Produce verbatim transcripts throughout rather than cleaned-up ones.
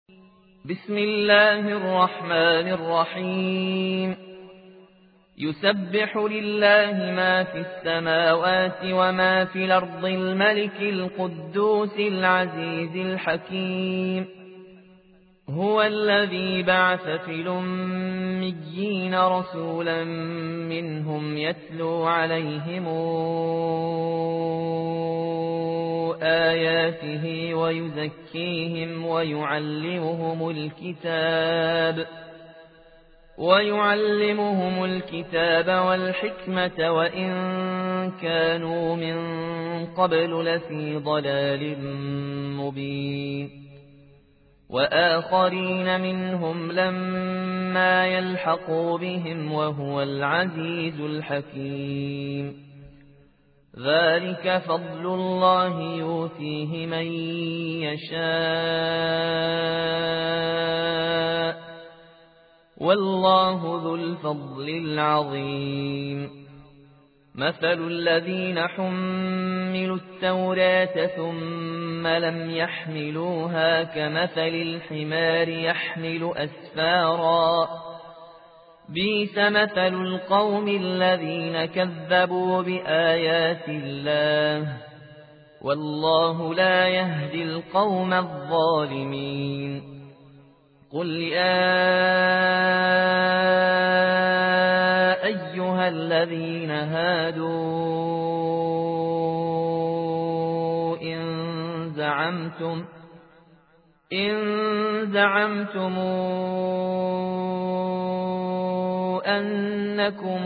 بسم الله الرحمن الرحيم يسبح لله ما في السماوات وما في الأرض الملك القدوس العزيز الحكيم هو الذي بعث في الأميين رسولا منهم يتلو عليهم آياته ويزكيهم ويعلمهم الكتاب ويعلمهم الكتاب والحكمة وإن كانوا من قبل لفي ضلال مبين وآخرين منهم لما يلحقوا بهم وهو العزيز الحكيم ذلك فضل الله يؤتيه من يشاء والله ذو الفضل العظيم مثل الذين حملوا التوراة ثم لم يحملوها كمثل الحمار يحمل أسفارا بئس مثل القوم الذين كذبوا بآيات الله والله لا يهدي القوم الظالمين قل يا أيها الذين هادوا إن زعمتم إن زعمتم أنكم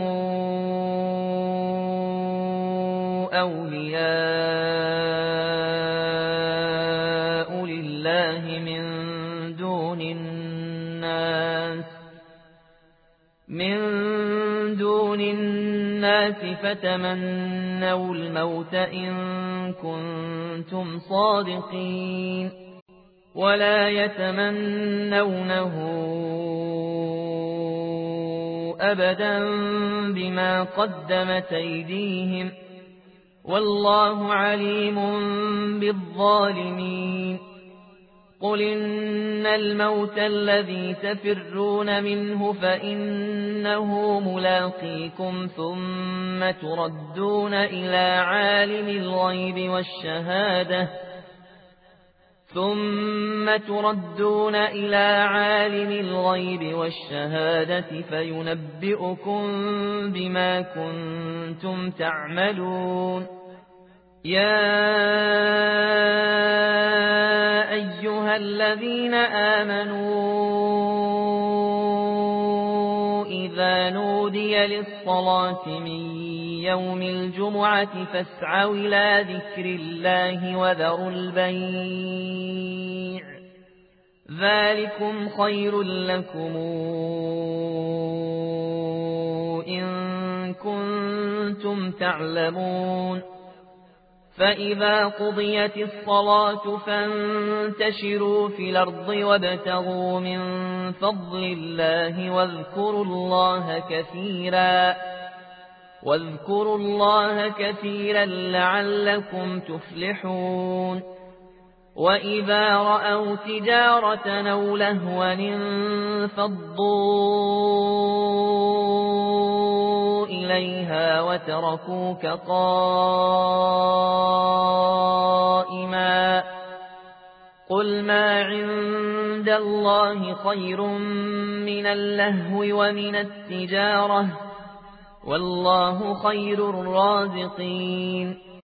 أولياء لله من دون الناس من دون الناس فتمنوا الموت إن كنتم صادقين ولا يتمنونه أبدا بما قدمت أيديهم والله عليم بالظالمين قل إن الموت الذي تفرون منه فإنه ملاقيكم ثم تردون إلى عالم الغيب والشهادة ثم تردون إلى عالم الغيب والشهادة فينبئكم بما كنتم تعملون يا أيها الذين آمنوا إذا نودي للصلاة من يوم الجمعة فاسعوا إلى ذكر الله وذروا البيع ذلكم خير لكم إن كنتم تعلمون فإذا قضيت الصلاة فانتشروا في الأرض وابتغوا من فضل الله واذكروا الله كثيرا واذكروا الله كثيرا لعلكم تفلحون وإذا رأوا تجارة أو لهوا انفضوا إليها وتركوك قائما قل ما عند الله خير من اللهو ومن التجارة والله خير الرازقين